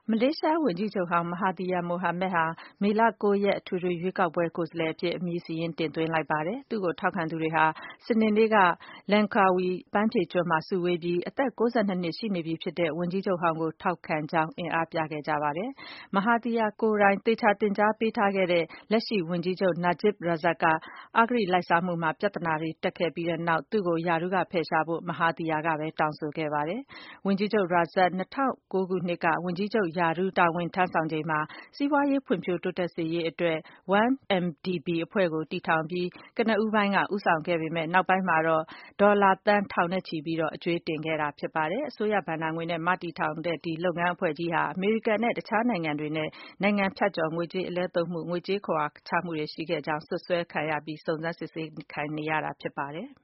မလေးရှားဝန်ကြီးချုပ်ဟောင်း မဟာသီယာမိုဟာမက်ဟာ မေလ ၉ ရက် အထွေထွေရွေးကောက်ပွဲ ကိုယ်စားလှယ်အဖြစ် အမည်စာရင်းတင်သွင်းလိုက်ပါတယ်။ သူ့ကိုထောက်ခံသူတွေဟာ စနေနေ့က Langkawi အပန်းဖြေကျွန်းမှာ စုဝေးပြီး အသက် ၉၂ နှစ်ရှိနေပြီဖြစ်တဲ့ ဝန်ကြီးချုပ်ဟောင်းကို ထောက်ခံကြောင်း အင်အားပြခဲ့ကြပါတယ်။ မဟာသီယာကိုယ်တိုင် သေချာသင်ကြားပေးထားခဲ့တဲ့ လက်ရှိဝန်ကြီးချုပ် Najib Razak က အဂတိလိုက်စားမှုမှာ ပြဿနာတွေတက်ခဲ့ပြီးနောက် သူ့ကို ရာထူးကဖယ်ရှားဖို့ မဟာသီယာကပဲ တောင်းဆိုခဲ့ပါတယ်။ ဝန်ကြီးချုပ် Razak ၂၀၀၉ ခုနှစ်က ဝန်ကြီးချုပ်ရာထူးတာဝန်ထမ်းဆောင်ချိန်မှာ စီးပွားရေးဖွံ့ဖြိုးတိုးတက်စေရေးအတွက် 1MDB အဖွဲ့ကို တည်ထောင်ပြီး ကနဦးပိုင်းက ဦးဆောင်ခဲ့ပေမဲ့ နောက်ပိုင်းမှာတော့ ဒေါ်လာသန်းထောင်နဲ့ချီပြီး အကြွေးတင်ခဲ့တာဖြစ်ပါတယ်။ အစိုးရဘဏ္ဍာငွေနဲ့ မတည်ထောင်တဲ့ ဒီလုပ်ငန်းအဖွဲ့ကြီးဟာ အမေရိကန်နဲ့ တခြားနိုင်ငံတွေနဲ့ နိုင်ငံဖြတ်ကျော် ငွေကြေးအလဲအသုံးမှု၊ ငွေကြေးခဝါချမှုတွေရှိခဲ့ကြောင်း စွပ်စွဲခံရပြီး စုံစမ်းစစ်ဆေးခံနေရတာဖြစ်ပါတယ်။